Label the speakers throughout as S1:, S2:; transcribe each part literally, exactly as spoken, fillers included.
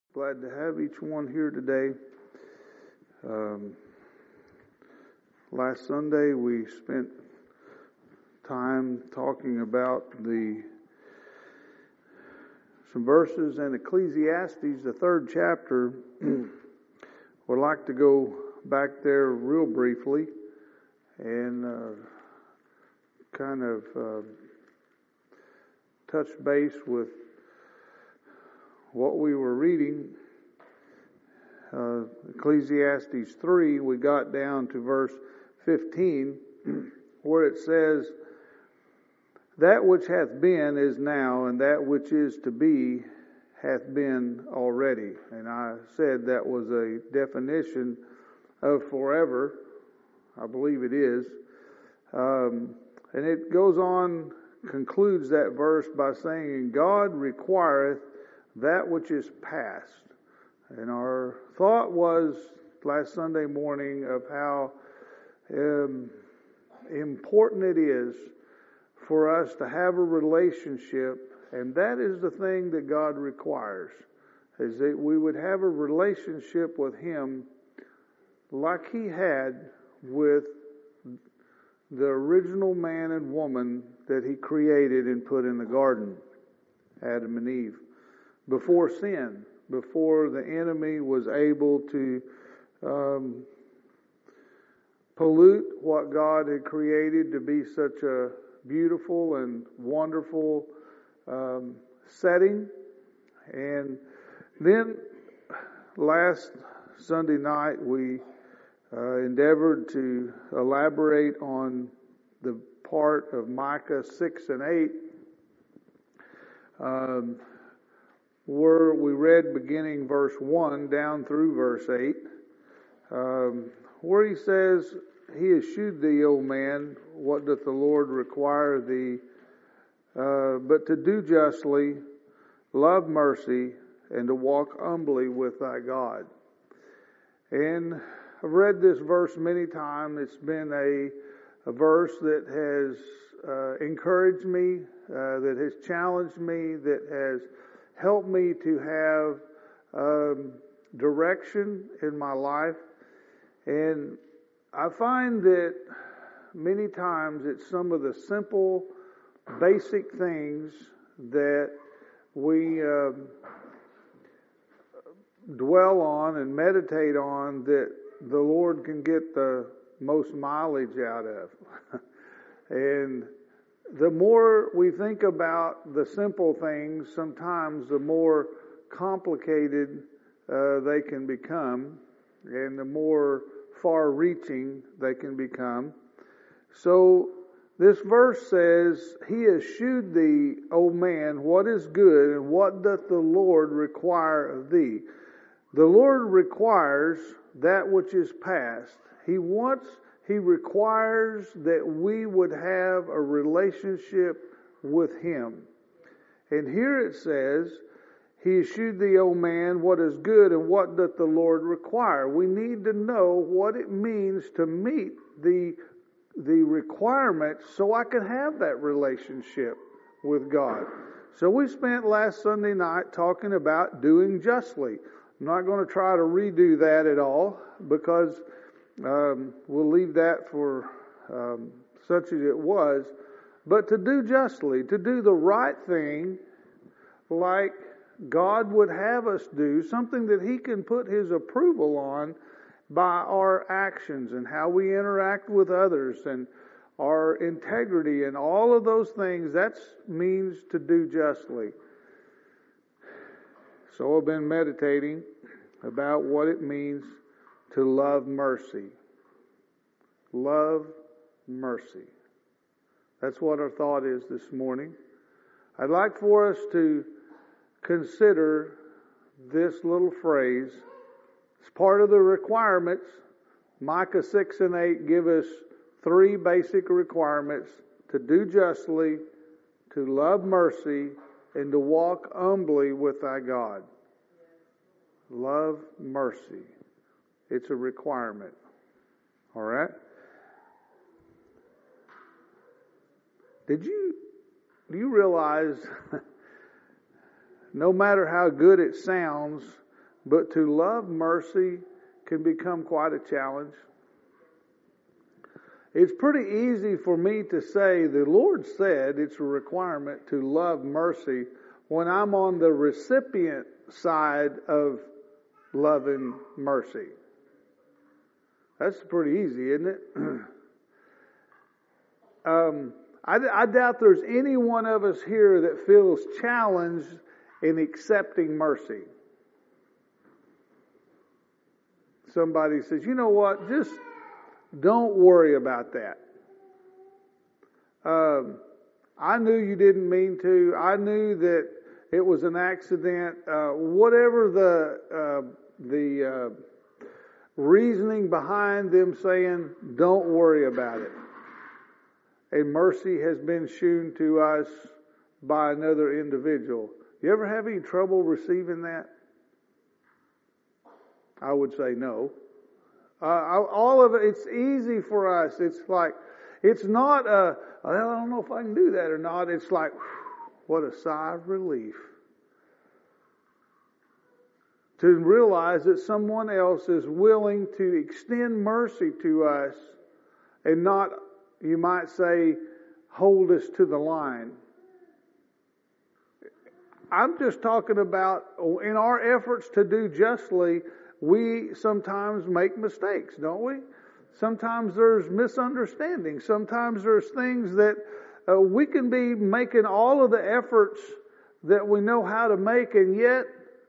S1: Glad to have each one here today. Um, last Sunday we spent time talking about the some verses in Ecclesiastes, the third chapter. Would like to go back there real briefly and uh, kind of uh, touch base with what we were reading. uh, Ecclesiastes three, we got down to verse fifteen, where it says, "That which hath been is now, and that which is to be hath been already." And I said that was a definition of forever. I believe it is. Um, and it goes on, concludes that verse by saying, "And God requireth that which is past." And our thought was last Sunday morning of how um, important it is for us to have a relationship, and that is the thing that God requires, is that we would have a relationship with Him like He had with the original man and woman that He created and put in the garden, Adam and Eve. Before sin, before the enemy was able to um, pollute what God had created to be such a beautiful and wonderful um, setting. And then last Sunday night we uh, endeavored to elaborate on the part of Micah six and eight. Um, where we read beginning verse one down through verse eight, um, where he says, "He has shewed thee, O man, what doth the Lord require thee, uh, but to do justly, love mercy, and to walk humbly with thy God." And I've read this verse many times. It's been a, a verse that has uh, encouraged me, uh, that has challenged me, that has help me to have um, direction in my life. And I find that many times it's some of the simple, basic things that we um, dwell on and meditate on that the Lord can get the most mileage out of. And the more we think about the simple things, sometimes the more complicated uh, they can become, and the more far-reaching they can become. So this verse says, "He has shewed thee, O man, what is good, and what doth the Lord require of thee." The Lord requires that which is past. He wants He requires that we would have a relationship with Him. And here it says, "He has shewed thee, O man, what is good, and what doth the Lord require." We need to know what it means to meet the, the requirements so I can have that relationship with God. So we spent last Sunday night talking about doing justly. I'm not going to try to redo that at all, because Um, we'll leave that for um, such as it was. But to do justly, to do the right thing like God would have us do, something that He can put His approval on by our actions and how we interact with others and our integrity and all of those things, that means to do justly. So I've been meditating about what it means to love mercy. Love mercy. That's what our thought is this morning. I'd like for us to consider this little phrase. It's part of the requirements. Micah six and eight give us three basic requirements: to do justly, to love mercy, and to walk humbly with thy God. Love mercy. It's a requirement. All right? Did you, do you realize no matter how good it sounds, But to love mercy can become quite a challenge. It's pretty easy for me to say the Lord said it's a requirement to love mercy when I'm on the recipient side of loving mercy. That's pretty easy, isn't it? um, I, I doubt there's any one of us here that feels challenged in accepting mercy. Somebody says, you know what, just don't worry about that. Um, I knew you didn't mean to. I knew that it was an accident. Uh, whatever the uh, the uh, reasoning behind them saying, don't worry about it. And mercy has been shown to us by another individual. You ever have any trouble receiving that? I would say no. Uh, all of it, it's easy for us. It's like, it's not a, well, I don't know if I can do that or not. It's like, whew, what a sigh of relief. To realize that someone else is willing to extend mercy to us and not, you might say, hold us to the line. I'm just talking about in our efforts to do justly, we sometimes make mistakes, don't we? Sometimes there's misunderstandings. Sometimes there's things that uh, we can be making all of the efforts that we know how to make, and yet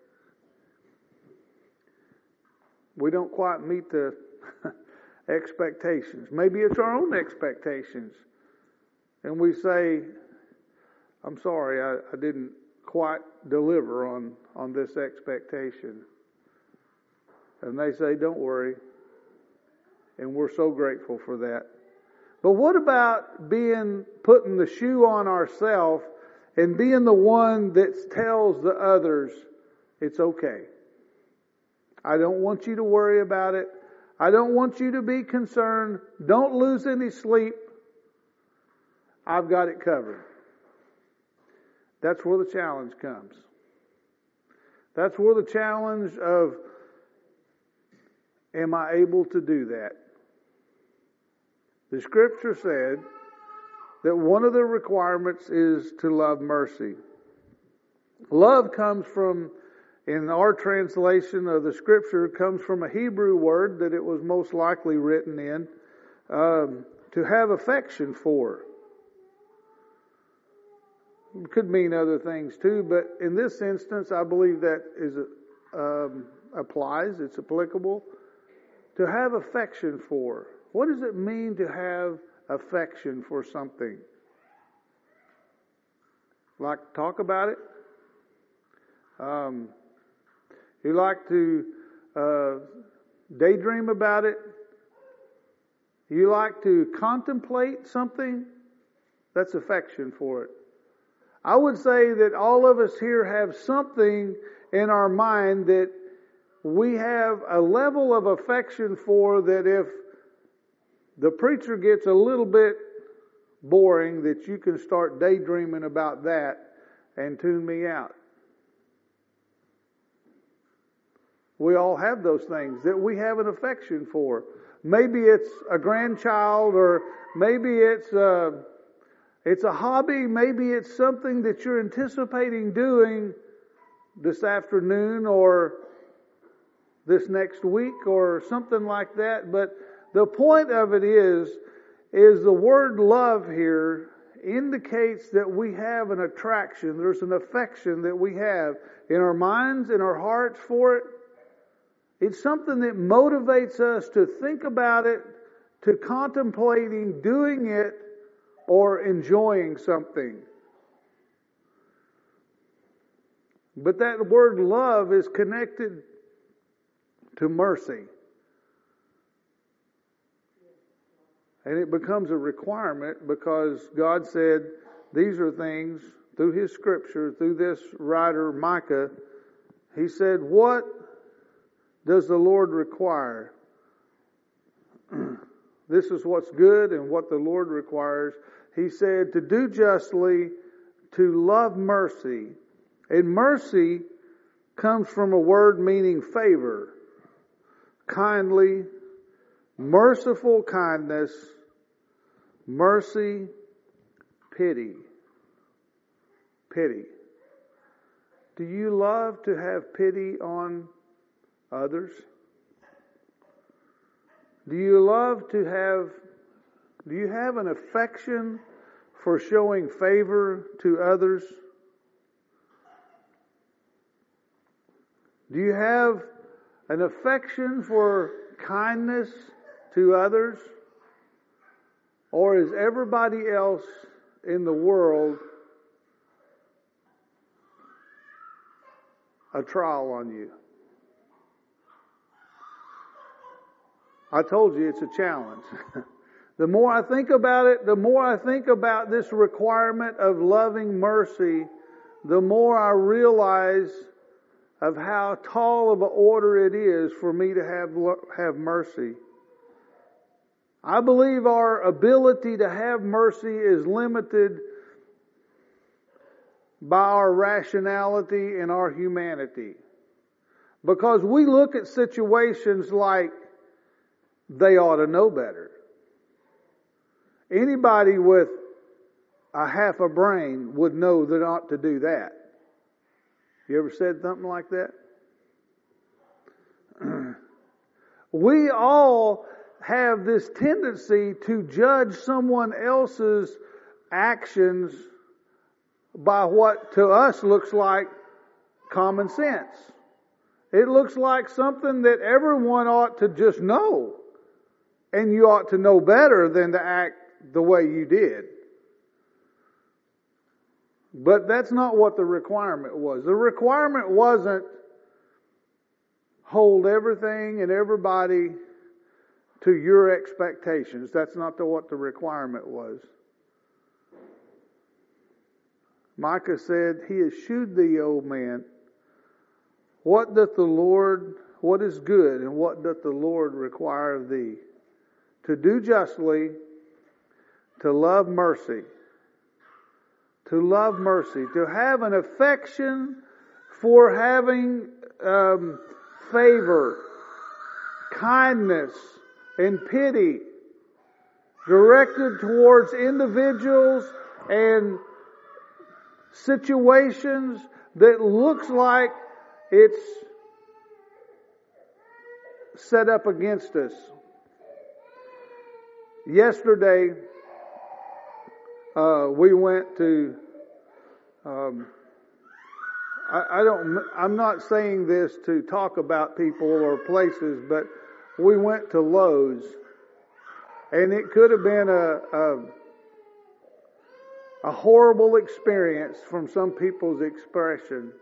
S1: we don't quite meet the expectations. Maybe it's our own expectations. And we say, I'm sorry, I, I didn't quite deliver on, on this expectation. And they say, don't worry. And we're so grateful for that. But what about being, putting the shoe on ourselves and being the one that tells the others, it's okay. I don't want you to worry about it. I don't want you to be concerned. Don't lose any sleep. I've got it covered. That's where the challenge comes. That's where the challenge of, am I able to do that? The Scripture said that one of the requirements is to love mercy. Love comes from, in our translation of the Scripture, comes from a Hebrew word that it was most likely written in, um, to have affection for. It could mean other things too, but in this instance, I believe that is um, applies. It's applicable. To have affection for. What does it mean to have affection for something? Like to talk about it? Um, you like to uh, daydream about it? You like to contemplate something? That's affection for it. I would say that all of us here have something in our mind that we have a level of affection for, that if the preacher gets a little bit boring, that you can start daydreaming about that and tune me out. We all have those things that we have an affection for. Maybe it's a grandchild, or maybe it's a, it's a hobby, maybe it's something that you're anticipating doing this afternoon or this next week or something like that. But the point of it is, is the word love here indicates that we have an attraction. There's an affection that we have in our minds, in our hearts for it. It's something that motivates us to think about it, to contemplating doing it, or enjoying something. But that word love is connected to mercy. And it becomes a requirement because God said these are things through His Scripture, through this writer Micah. He said, what does the Lord require? This is what's good and what the Lord requires. He said to do justly, to love mercy. And mercy comes from a word meaning favor, kindly, merciful kindness, mercy, pity. Pity. Do you love to have pity on others? Do you love to have, do you have an affection for showing favor to others? Do you have an affection for kindness to others? Or is everybody else in the world a trial on you? I told you it's a challenge. The more I think about it, the more I think about this requirement of loving mercy, the more I realize of how tall of an order it is for me to have have mercy. I believe our ability to have mercy is limited by our rationality and our humanity. Because we look at situations like they ought to know better. Anybody with a half a brain would know they ought to do that. You ever said something like that? We all have this tendency to judge someone else's actions by what to us looks like common sense. It looks like something that everyone ought to just know. And you ought to know better than to act the way you did. But that's not what the requirement was. The requirement wasn't hold everything and everybody to your expectations. That's not the, what the requirement was. Micah said, He has shewed thee, O man, what doth the Lord, what is good, and what doth the Lord require of thee? To do justly, to love mercy, to love mercy, to have an affection for having um, favor, kindness, and pity directed towards individuals and situations that looks like it's set up against us. Yesterday, uh, we went to, um, I, I don't, I'm not saying this to talk about people or places, but we went to Lowe's, and it could have been a, a, a horrible experience from some people's expression.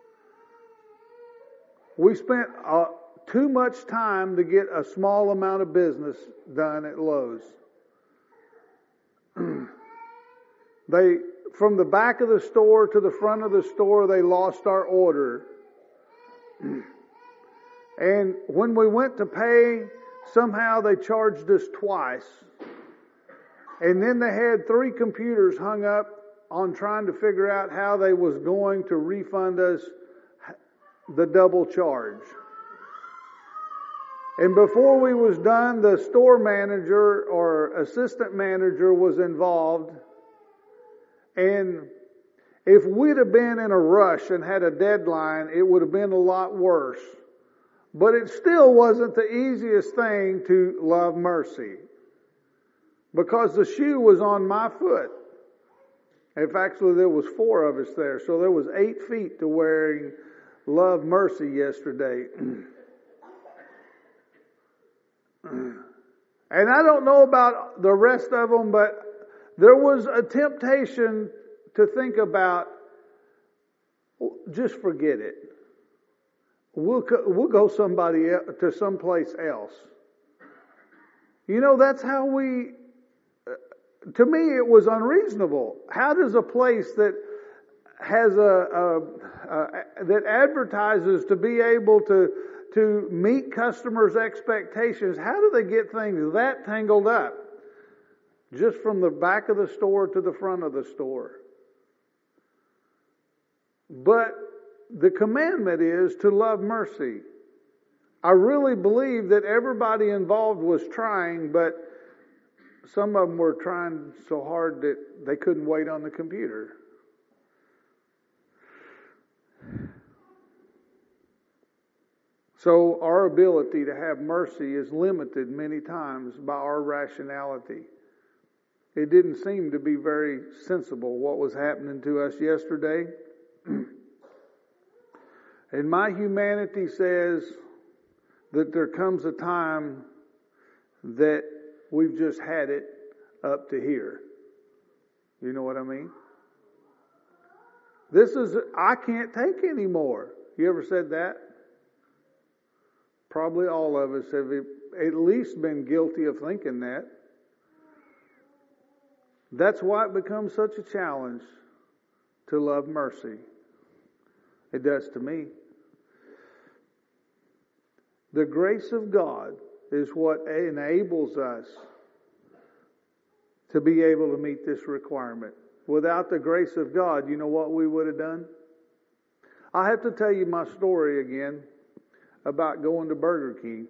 S1: We spent uh, too much time to get a small amount of business done at Lowe's. They, from the back of the store to the front of the store, they lost our order. And when we went to pay, somehow they charged us twice. And then they had three computers hung up on trying to figure out how they was going to refund us the double charge. And before we was done, the store manager or assistant manager was involved. And if we'd have been in a rush and had a deadline, it would have been a lot worse. But it still wasn't the easiest thing to love mercy. Because the shoe was on my foot. In fact, actually there was four of us there. So there was eight feet to wearing love mercy yesterday. And I don't know about the rest of them, but there was a temptation to think about, just forget it. We'll we'll go somebody else, to someplace else. You know, that's how we. To me, it was unreasonable. How does a place that has a, a, a that advertises to be able to to meet customers' expectations, how do they get things that tangled up? Just from the back of the store to the front of the store. But the commandment is to love mercy. I really believe that everybody involved was trying, but some of them were trying so hard that they couldn't wait on the computer. So our ability to have mercy is limited many times by our rationality. It didn't seem to be very sensible what was happening to us yesterday. And my humanity says that there comes a time that we've just had it up to here. You know what I mean? This is, I can't take any more. You ever said that? Probably all of us have at least been guilty of thinking that. That's why it becomes such a challenge to love mercy. It does to me. The grace of God is what enables us to be able to meet this requirement. Without the grace of God, you know what we would have done? I have to tell you my story again about going to Burger King.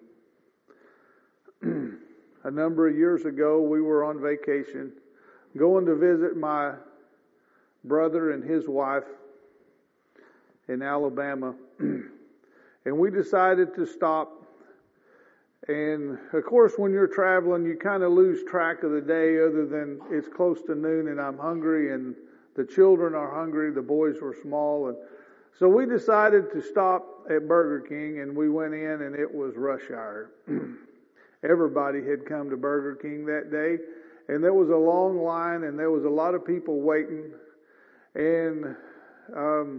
S1: A number of years ago, we were on vacation, going to visit my brother and his wife in Alabama. And we decided to stop. And of course, when you're traveling, you kind of lose track of the day, other than it's close to noon and I'm hungry and the children are hungry. The boys were small. And so we decided to stop at Burger King, and we went in, and it was rush hour. Everybody had come to Burger King that day, and there was a long line, and there was a lot of people waiting. And um,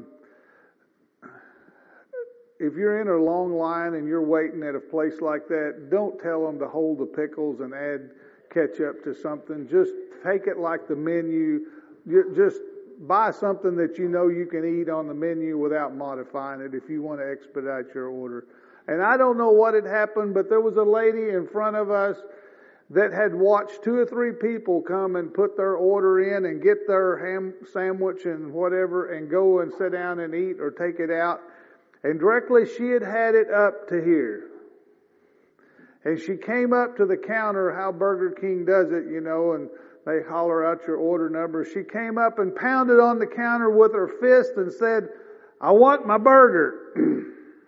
S1: if you're in a long line and you're waiting at a place like that, don't tell them to hold the pickles and add ketchup to something. Just take it like the menu. Just buy something that you know you can eat on the menu without modifying it if you want to expedite your order. And I don't know what had happened, but there was a lady in front of us that had watched two or three people come and put their order in and get their ham sandwich and whatever and go and sit down and eat or take it out. And directly she had had it up to here. And she came up to the counter, how Burger King does it, you know, and they holler out your order number. She came up and pounded on the counter with her fist and said, "I want my burger."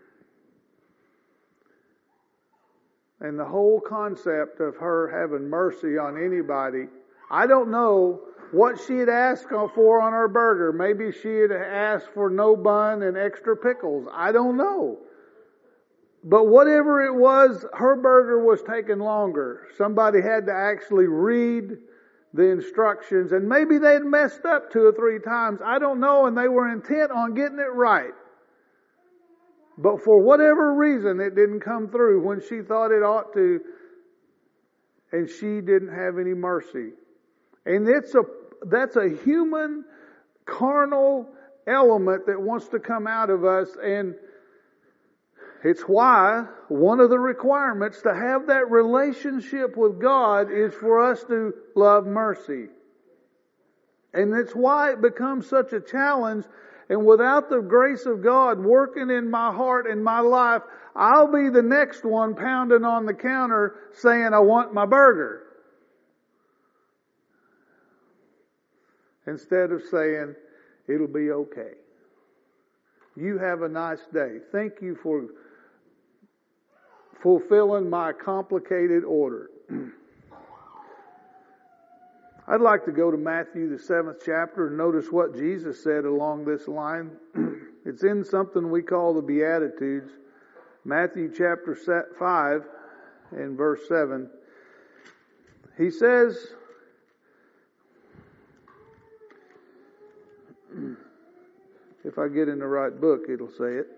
S1: And the whole concept of her having mercy on anybody, I don't know what she had asked for on her burger. Maybe she had asked for no bun and extra pickles. I don't know. But whatever it was, her burger was taking longer. Somebody had to actually read the instructions, and maybe they'd messed up two or three times. I don't know, and they were intent on getting it right. But for whatever reason, it didn't come through when she thought it ought to, and she didn't have any mercy. And it's a that's a human, carnal element that wants to come out of us, and it's why one of the requirements to have that relationship with God is for us to love mercy. And it's why it becomes such a challenge. And without the grace of God working in my heart and my life, I'll be the next one pounding on the counter saying, "I want my burger," instead of saying, "It'll be okay. You have a nice day. Thank you for fulfilling my complicated order." I'd like to go to Matthew, the seventh chapter, and notice what Jesus said along this line. It's in something we call the Beatitudes. Matthew chapter five and verse seven. He says, if I get in the right book, it'll say it.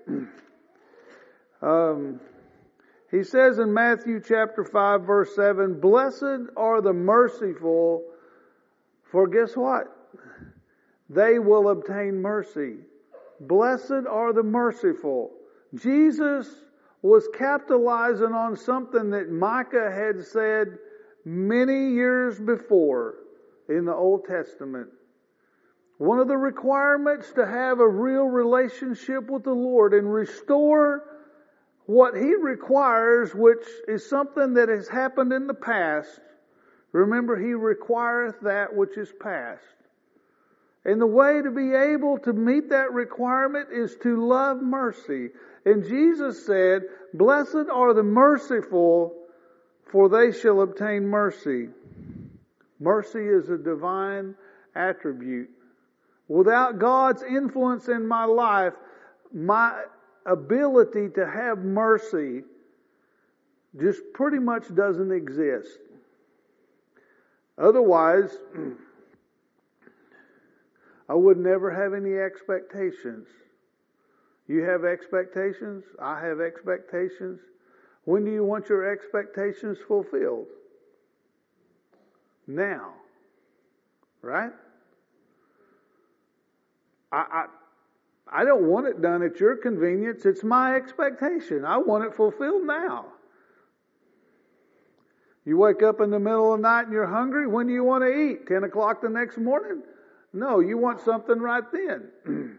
S1: Um, he says in Matthew chapter five, verse seven, "Blessed are the merciful, for guess what? They will obtain mercy." Blessed are the merciful. Jesus was capitalizing on something that Micah had said many years before in the Old Testament, One of the requirements to have a real relationship with the Lord and restore what He requires, which is something that has happened in the past. Remember, He requireth that which is past. And the way to be able to meet that requirement is to love mercy. And Jesus said, "Blessed are the merciful, for they shall obtain mercy." Mercy is a divine attribute. Without God's influence in my life, my ability to have mercy just pretty much doesn't exist. Otherwise, I would never have any expectations. You have expectations. I have expectations. When do you want your expectations fulfilled? Now. Right? I, I, I don't want it done at your convenience. It's my expectation. I want it fulfilled now. You wake up in the middle of the night and you're hungry. When do you want to eat? Ten o'clock the next morning? No, you want something right then.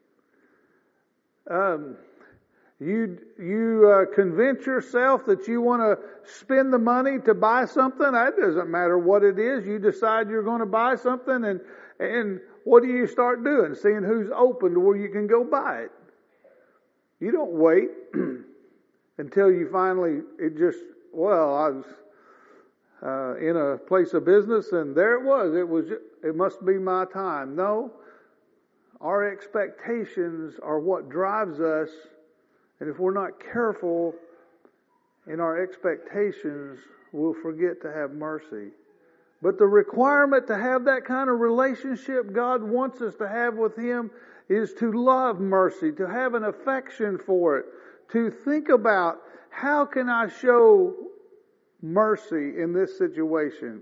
S1: um, you you uh, convince yourself that you want to spend the money to buy something. That doesn't matter what it is. You decide you're going to buy something, and and what do you start doing? Seeing who's open to where you can go buy it. You don't wait until you finally, it just, well, I was uh, in a place of business and there it was. It was, it must be my time. No, our expectations are what drives us. And if we're not careful in our expectations, we'll forget to have mercy. But the requirement to have that kind of relationship God wants us to have with Him is to love mercy, to have an affection for it, to think about how can I show mercy in this situation.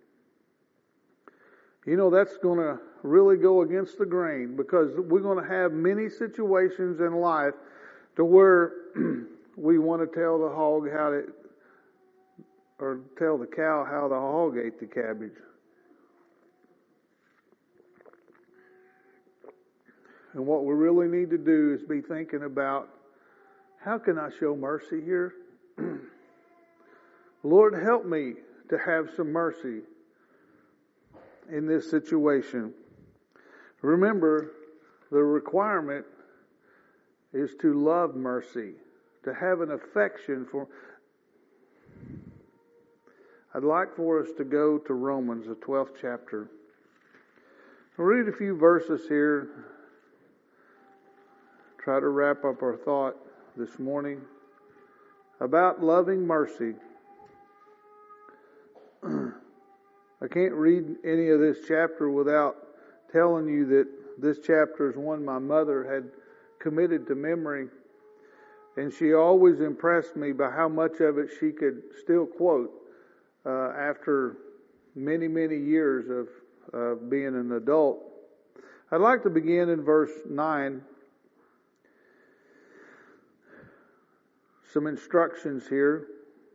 S1: You know, that's going to really go against the grain, because we're going to have many situations in life to where we want to tell the hog how to, or tell the cow how the hog ate the cabbage. And what we really need to do is be thinking about, how can I show mercy here? Lord, help me to have some mercy in this situation. Remember, the requirement is to love mercy, to have an affection for. I'd like for us to go to Romans, the twelfth chapter. I'll read a few verses here. Try to wrap up our thought this morning about loving mercy. I can't read any of this chapter without telling you that this chapter is one my mother had committed to memory, and she always impressed me by how much of it she could still quote uh, after many, many years of uh, being an adult. I'd like to begin in verse nine. Some instructions here.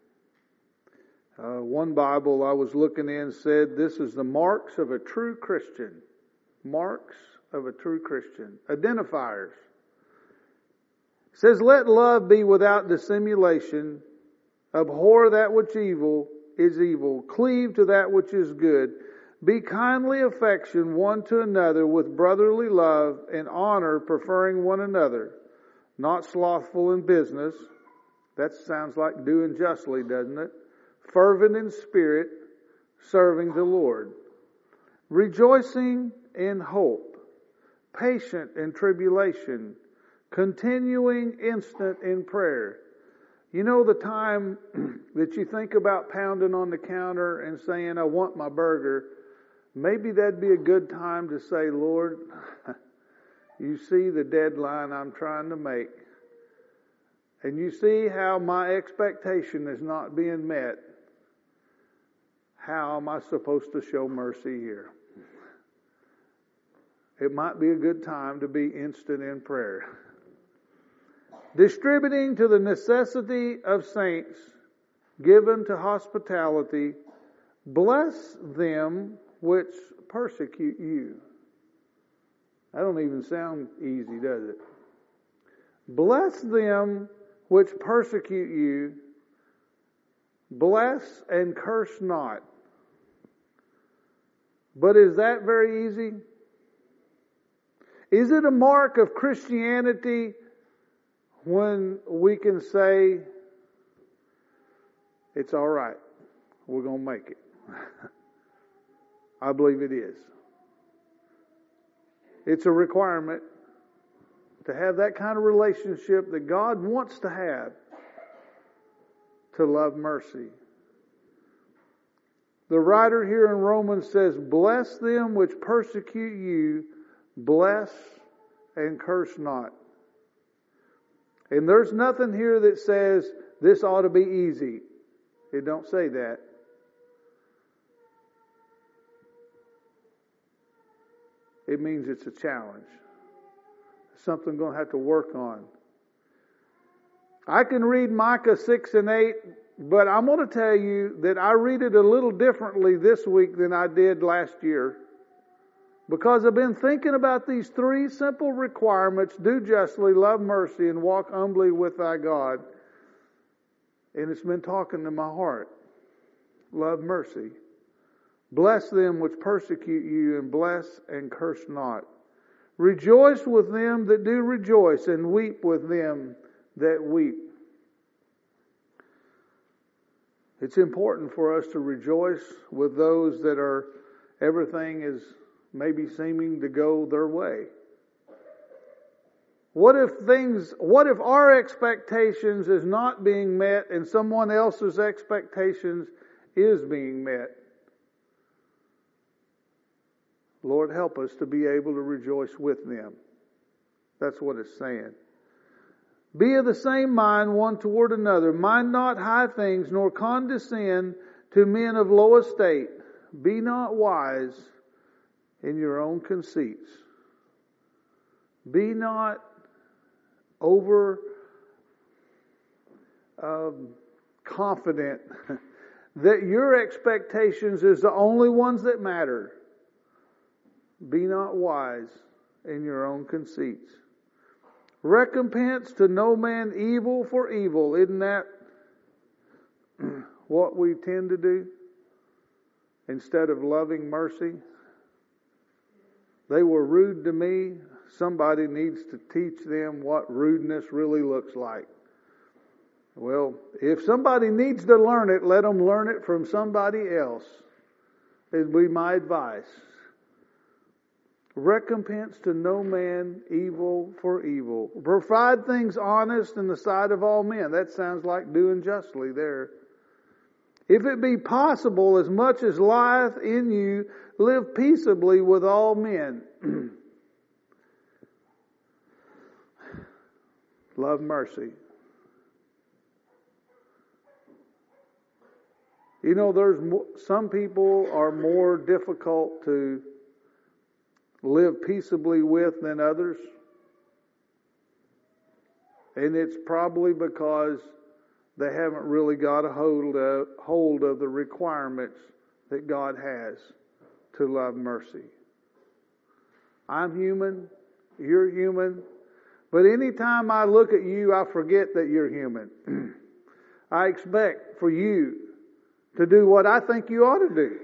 S1: Uh, one Bible I was looking in said, this is the marks of a true Christian. Marks of a true Christian. Identifiers. It says, let love be without dissimulation. Abhor that which evil is evil. Cleave to that which is good. Be kindly affection one to another with brotherly love and honor, preferring one another. Not slothful in business. That sounds like doing justly, doesn't it? Fervent in spirit, serving the Lord. Rejoicing in hope. Patient in tribulation. Continuing instant in prayer. You know the time that you think about pounding on the counter and saying, I want my burger, maybe that'd be a good time to say, Lord, you see the deadline I'm trying to make. And you see how my expectation is not being met. How am I supposed to show mercy here? It might be a good time to be instant in prayer. Distributing to the necessity of saints, given to hospitality, bless them which persecute you. That don't even sound easy, does it? Bless them which persecute you. Bless and curse not. But is that very easy? Is it a mark of Christianity when we can say, it's all right, we're going to make it? I believe it is. It's a requirement to have that kind of relationship that God wants to have, to love mercy. The writer here in Romans says, bless them which persecute you, bless and curse not. And there's nothing here that says this ought to be easy. It don't say that. It means it's a challenge. Something I'm going to have to work on. I can read Micah six and eight, but I'm going to tell you that I read it a little differently this week than I did last year. Because I've been thinking about these three simple requirements: do justly, love mercy, and walk humbly with thy God. And it's been talking to my heart. Love mercy. Bless them which persecute you, and bless and curse not. Rejoice with them that do rejoice, and weep with them that weep. It's important for us to rejoice with those that are, everything is maybe seeming to go their way. What if things, what if our expectations is not being met and someone else's expectations is being met? Lord, help us to be able to rejoice with them. That's what it's saying. Be of the same mind one toward another. Mind not high things, nor condescend to men of low estate. Be not wise in your own conceits. Be not over um, confident that your expectations is the only ones that matter. Be not wise in your own conceits. Recompense to no man evil for evil. Isn't that what we tend to do? Instead of loving mercy. They were rude to me. Somebody needs to teach them what rudeness really looks like. Well, if somebody needs to learn it, let them learn it from somebody else. It'd be my advice. Recompense to no man evil for evil. Provide things honest in the sight of all men. That sounds like doing justly there. If it be possible, as much as lieth in you, live peaceably with all men. Love mercy. You know, there's mo- some people are more difficult to live peaceably with than others. And it's probably because they haven't really got a hold of, hold of the requirements that God has to love mercy. I'm human, you're human, but anytime I look at you, I forget that you're human. I expect for you to do what I think you ought to do.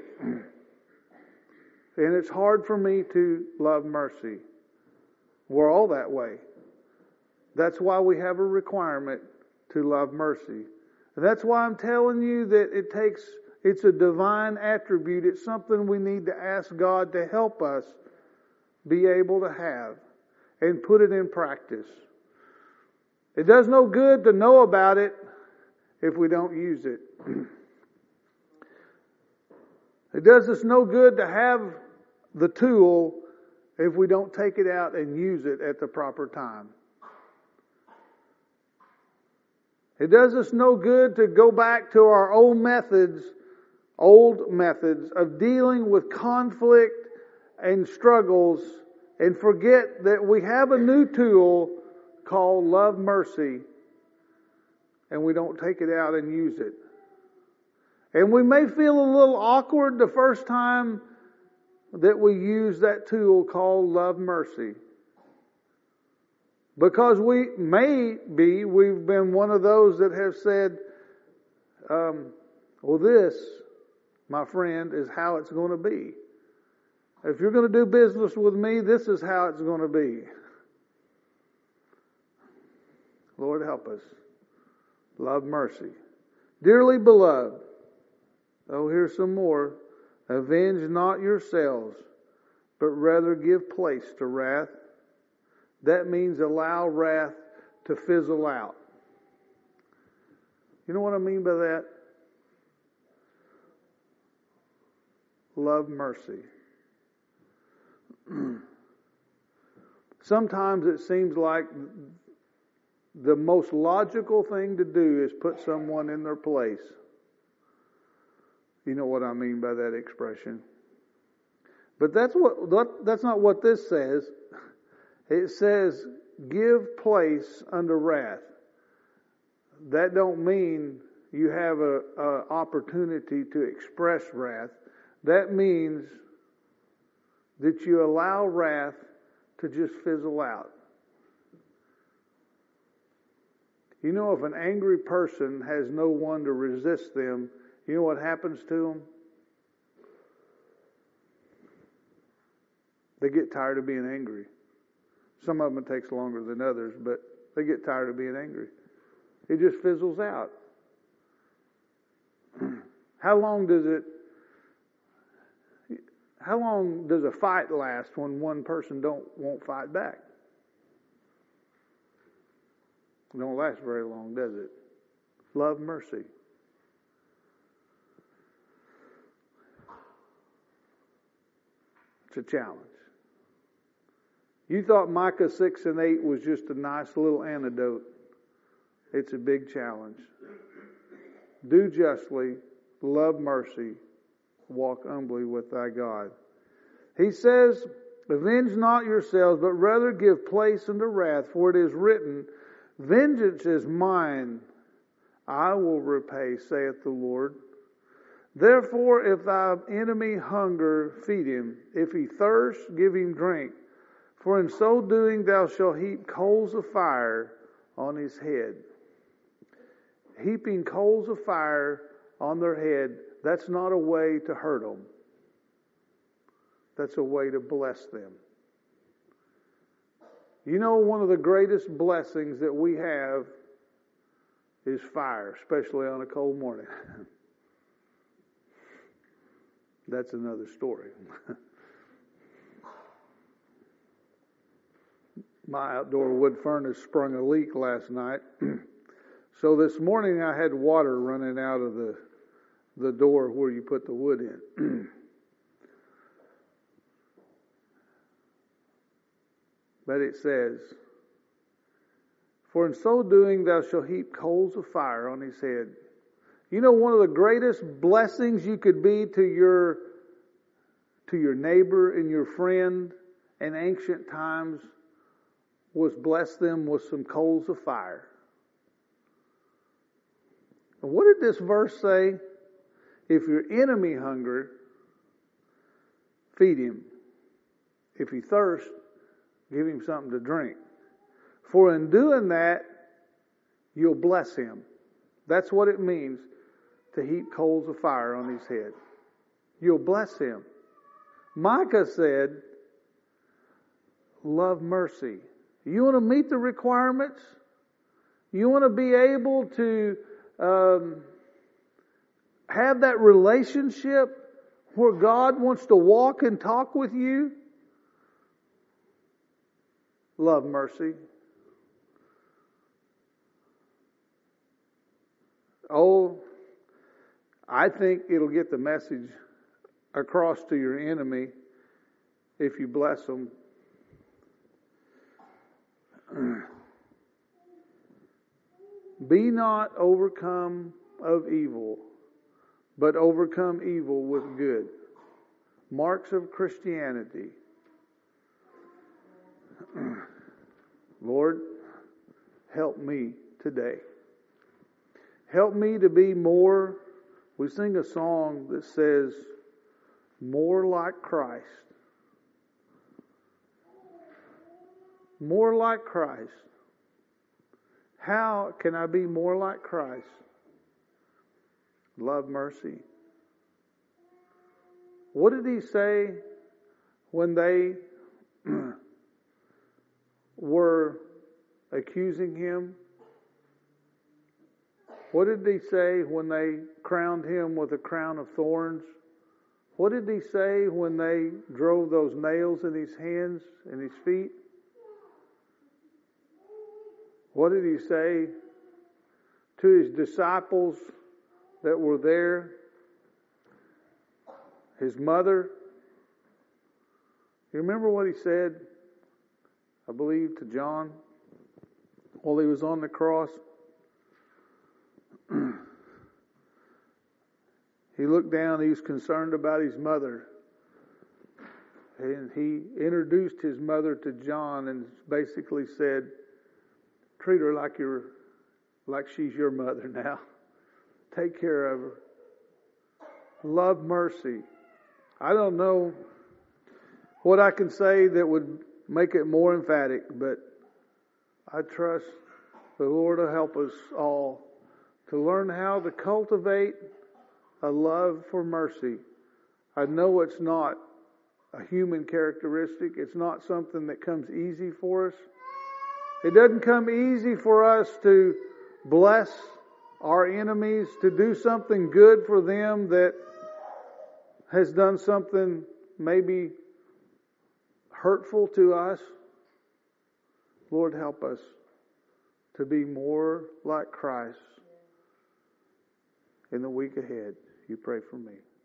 S1: And it's hard for me to love mercy. We're all that way. That's why we have a requirement to love mercy. And that's why I'm telling you that it takes, it's a divine attribute. It's something we need to ask God to help us be able to have and put it in practice. It does no good to know about it if we don't use it. It does us no good to have the tool if we don't take it out and use it at the proper time. It does us no good to go back to our old methods, old methods of dealing with conflict and struggles and forget that we have a new tool called love mercy and we don't take it out and use it. And we may feel a little awkward the first time that we use that tool called love mercy. Because we may be, we've been one of those that have said, um, well, this, my friend, is how it's going to be. If you're going to do business with me, this is how it's going to be. Lord, help us. Love mercy. Dearly beloved, oh, here's some more. Avenge not yourselves, but rather give place to wrath. That means allow wrath to fizzle out. You know what I mean by that? Love mercy. Sometimes it seems like the most logical thing to do is put someone in their place. You know what I mean by that expression. But that's what that's not what this says. It says, give place unto wrath. That don't mean you have a, a opportunity to express wrath. That means that you allow wrath to just fizzle out. You know, if an angry person has no one to resist them, you know what happens to them? They get tired of being angry. Some of them it takes longer than others, but they get tired of being angry. It just fizzles out. How long does it How long does a fight last when one person don't won't fight back? It don't last very long, does it? Love mercy. It's a challenge. You thought Micah six and eight was just a nice little antidote. It's a big challenge. Do justly, love mercy, walk humbly with thy God. He says, avenge not yourselves, but rather give place unto wrath, for it is written, vengeance is mine, I will repay, saith the Lord. Therefore, if thy enemy hunger, feed him. If he thirst, give him drink. For in so doing thou shalt heap coals of fire on his head. Heaping coals of fire on their head, that's not a way to hurt them. That's a way to bless them. You know, one of the greatest blessings that we have is fire, especially on a cold morning. That's another story. My outdoor wood furnace sprung a leak last night. So this morning I had water running out of the the door where you put the wood in. But it says, for in so doing thou shalt heap coals of fire on his head. You know, one of the greatest blessings you could be to your to your neighbor and your friend in ancient times was bless them with some coals of fire. And what did this verse say? If your enemy hunger, feed him. If he thirst, give him something to drink. For in doing that, you'll bless him. That's what it means to heap coals of fire on his head. You'll bless him. Micah said, love mercy. You want to meet the requirements? You want to be able to um, have that relationship where God wants to walk and talk with you? Love mercy. Oh, I think it'll get the message across to your enemy if you bless them. Be not overcome of evil, but overcome evil with good. Marks of Christianity. Lord, help me today. Help me to be more. We sing a song that says, more like Christ. more like Christ. How can I be more like Christ? Love mercy. What did he say when they were accusing him? What did he say when they crowned him with a crown of thorns? What did he say when they drove those nails in his hands and his feet? What did he say to his disciples that were there? His mother? You remember what he said, I believe, to John while he was on the cross? He looked down, he was concerned about his mother. And he introduced his mother to John and basically said, treat her like you're, like she's your mother now. Take care of her. Love mercy. I don't know what I can say that would make it more emphatic, but I trust the Lord will help us all to learn how to cultivate a love for mercy. I know it's not a human characteristic. It's not something that comes easy for us. It doesn't come easy for us to bless our enemies, to do something good for them that has done something maybe hurtful to us. Lord, help us to be more like Christ in the week ahead. You pray for me.